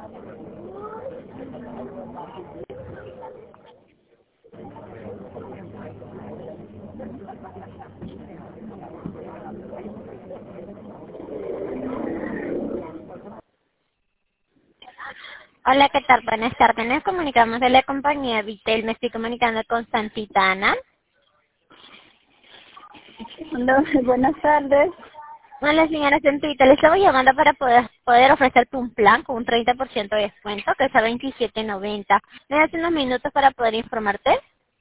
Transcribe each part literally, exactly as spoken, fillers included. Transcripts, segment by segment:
Hola, ¿qué tal? Buenas tardes. Nos comunicamos de la compañía Vitel. Me estoy comunicando con Santita Ana. Hola, buenas tardes. Hola, señora Santita. Le estamos llamando para poder, poder ofrecerte un plan con un treinta por ciento de descuento, que es a veintisiete noventa. ¿Me das unos minutos para poder informarte?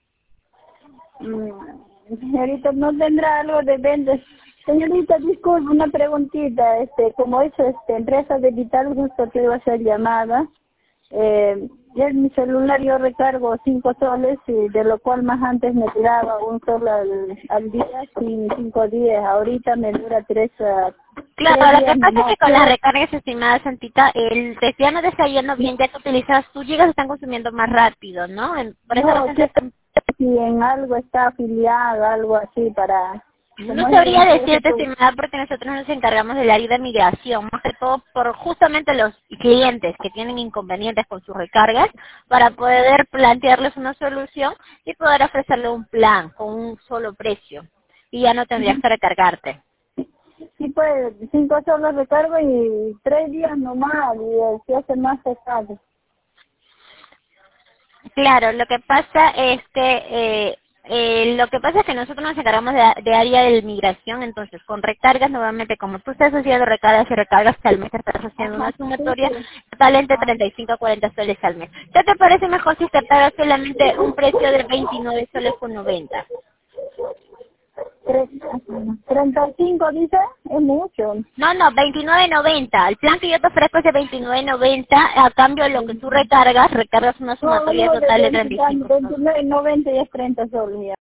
Mm, Señorita, ¿no tendrá algo de ventas? Señorita, disculpe, una preguntita. Este, como es este, empresa de Vital, justo que iba a ser llamada. Eh, ya en mi celular yo recargo cinco soles, y de lo cual más antes me tiraba un sol al, al día, sin cinco días. Ahorita me dura tres, uh, tres Claro, lo que días pasa es nomás. que con las recargas estimadas, Santita, el ya no te está yendo bien, ya que utilizas tus gigas, están consumiendo más rápido, ¿no? En- Por esa No, razón se que están. si en algo está afiliado, algo así para... No Como es de sabría empresa, decirte, pues, estimada, porque nosotros nos encargamos del área de migración, más que todo por justamente los clientes que tienen inconvenientes con sus recargas, para poder plantearles una solución y poder ofrecerle un plan con un solo precio. Y ya no tendrías que recargarte. sí, pues, cinco soles recargo y tres días nomás, y eh, se hace más pesado. Claro, lo que pasa es que eh, eh, lo que pasa es que nosotros nos encargamos de, de área de migración, entonces con recargas nuevamente, como tú estás haciendo recargas y recargas al mes, estás haciendo una Ajá, sí, sumatoria sí. total entre Ah, treinta y cinco a cuarenta soles al mes. ¿Qué te parece mejor si te pagas solamente un precio de veintinueve soles con noventa? tres, treinta y cinco dice, es mucho. No, no, veintinueve noventa. El plan que yo te ofrezco es de veintinueve noventa. A cambio de lo que tú recargas, recargas una No, sumatoria no, de total de veinte, treinta y cinco soles. veintinueve, noventa y es treinta soles ya.